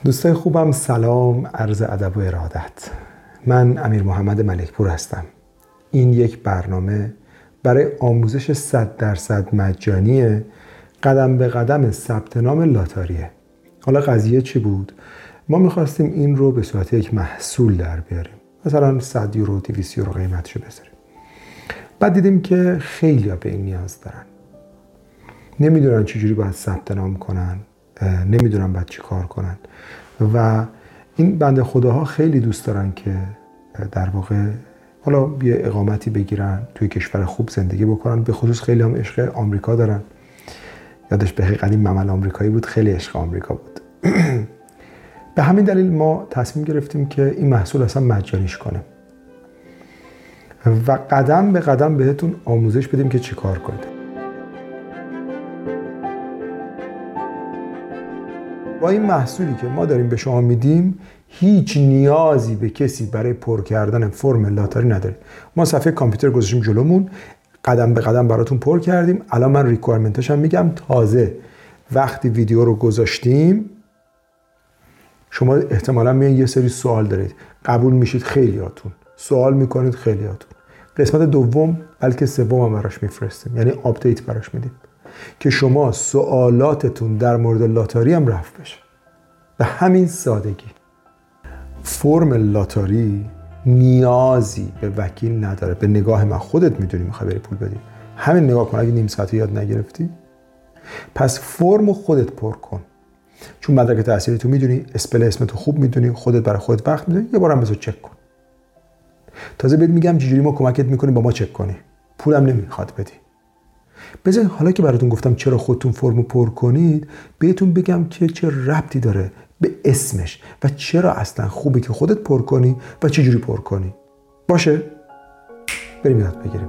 دوستای خوبم، سلام، عرض ادب و ارادت. من امیر محمد ملکپور هستم. این یک برنامه برای آموزش 100% مجانی قدم به قدم ثبت نام لاتاریه. حالا قضیه چی بود؟ ما میخواستیم این رو به صورت یک محصول در بیاریم، مثلا 100 یورو 200 یورو قیمتشو بذاریم. بعد دیدیم که خیلی ها به این نیاز دارن، نمیدونن چجوری باید ثبت نام کنن، نمیدونن باید چی کار کنن و این بنده خداها خیلی دوست دارن که در واقع حالا یه اقامتی بگیرن، توی کشور خوب زندگی بکنن. به خصوص خیلی هم عشق آمریکا دارن. یادش بخیر قدیم ممل آمریکایی بود، خیلی عشق آمریکا بود. به همین دلیل ما تصمیم گرفتیم که این محصول اصلا مجانیش کنیم و قدم به قدم بهتون آموزش بدیم که چی کار کنید. با این محصولی که ما داریم به شما میدیم هیچ نیازی به کسی برای پر کردن فرم لاتاری ندارید. ما صفحه کامپیوتر گذاشتیم جلومون، قدم به قدم براتون پر کردیم. الان من ریکوایرمنتاش هم میگم. تازه وقتی ویدیو رو گذاشتیم شما احتمالاً میان یه سری سوال دارید، قبول میشید خیلیاتون، سوال میکنید خیلیاتون. قسمت دوم بلکه سوم هم براش میفرستیم، یعنی آپدیت براش میدیم که شما سوالاتتون در مورد لاتاری هم رفع بشه. به همین سادگی. فرم لاتاری نیازی به وکیل نداره. به نگاه من خودت میدونی میخوای بری پول بدی، همین نگاه کن. اگه نیم ساعت یاد نگرفتی پس فرم خودت پر کن، چون مدرک تحصیلی تو میدونی، اسمتو خوب میدونی، خودت برای خودت وقت میدونی. یه بارم بذار چک کن. تازه بهت میگم چجوری ما کمکت میکنیم با ما چک کنی، پولم نمیخواد بدی. بذار حالا که براتون گفتم چرا خودتون فرمو پر کنید، بهتون بگم که چه ربطی داره به اسمش و چرا اصلا خوبه که خودت پر کنی و چجوری پر کنی. باشه؟ بریم یاد بگیریم.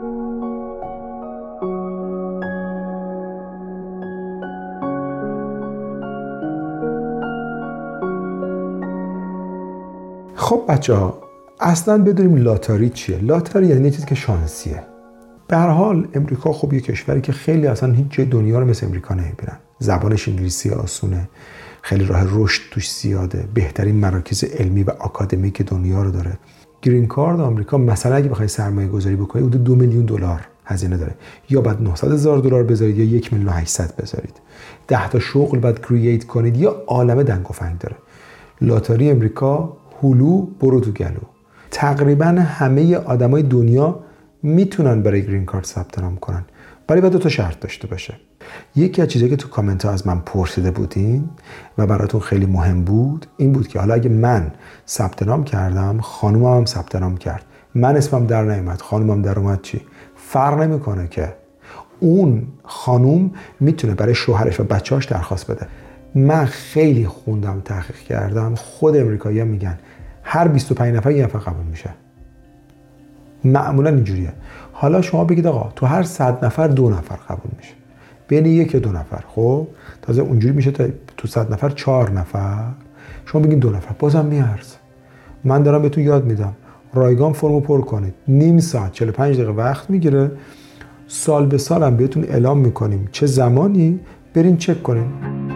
خب بچه‌ها، اصلا بدونیم لاتاری چیه. لاتاری یعنی چیزی که شانسیه. به هر حال امریکا خب یه کشوری که خیلی اصلا هیچ جای دنیا رو مثل امریکا نمیبینن. زبانش انگلیسی آسونه، خیلی راه رشد توش زیاده، بهترین مراکز علمی و آکادمیک دنیا رو داره. گرین کارت آمریکا مثلا اگه بخوای سرمایه گذاری بکنی حدود 2 میلیون دلار هزینه داره. یا بعد 900,000 دلار بذارید یا 1,800,000 بذارید. 10 تا شغل بعد کرییت کنید، یا عالمه دنگ و فنگ داره. لاتاری امریکا هلو برو تو گلو. تقریبا همه آدمای دنیا میتونن برای گرین کارت ثبت نام کنن، ولی باید 2 تا شرط داشته باشه. یکی از چیزایی که تو کامنت ها از من پرسیده بودین و براتون خیلی مهم بود این بود که حالا اگه من ثبت نام کردم، خانومم هم ثبت نام کرد، من اسمم در نیومد، خانومم در اومد، چی؟ فرق نمیکنه که اون خانوم میتونه برای شوهرش و بچه‌هاش درخواست بده. من خیلی خوندم، تحقیق کردم، خود امریکایی‌ها میگن هر 25 نفر یه نفر قبول میشه. معمولا اینجوریه. حالا شما بگید آقا تو هر 100 نفر 2 نفر قبول میشه، بین 1 و 2 نفر. خب تازه اونجوری میشه تا تو 100 نفر 4 نفر، شما بگید 2 نفر، بازم میارزه. من دارم بهتون یاد میدم. رایگان فرمو پر کنید، نیم ساعت 45 دقیقه وقت میگیره. سال به سال هم بهتون اعلام میکنیم چه زمانی، برین چک کنین.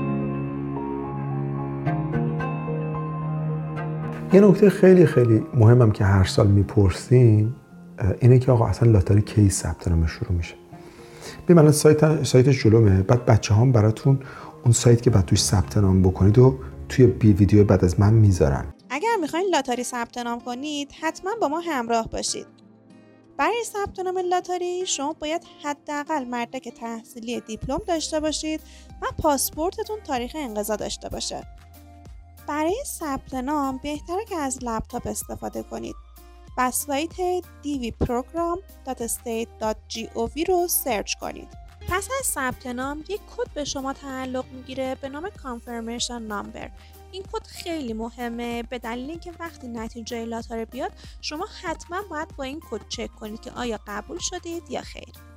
یه نکته خیلی خیلی مهمم که هر سال میپرسین اینه که آقا اصلا لاتاری کی ثبت نام شروع میشه؟ ببین الان سایتش جلومه، بعد بچه‌هام براتون اون سایت که بعد توش ثبت نام بکنید و توی ویدیو بعد از من میذارن. اگر میخواین لاتاری ثبت نام کنید حتما با ما همراه باشید. برای ثبت نام لاتاری شما باید حداقل مدرک تحصیلی دیپلم داشته باشید و پاسپورتتون تاریخ انقضا داشته باشه. برای ثبت نام بهتره که از لپتاپ استفاده کنید و سایت dvprogram.state.gov رو سرچ کنید. پس از ثبت نام یک کد به شما تعلق میگیره به نام Confirmation Number. این کد خیلی مهمه به دلیل اینکه وقتی نتیجه لاتاری بیاد شما حتما باید با این کد چک کنید که آیا قبول شدید یا خیر.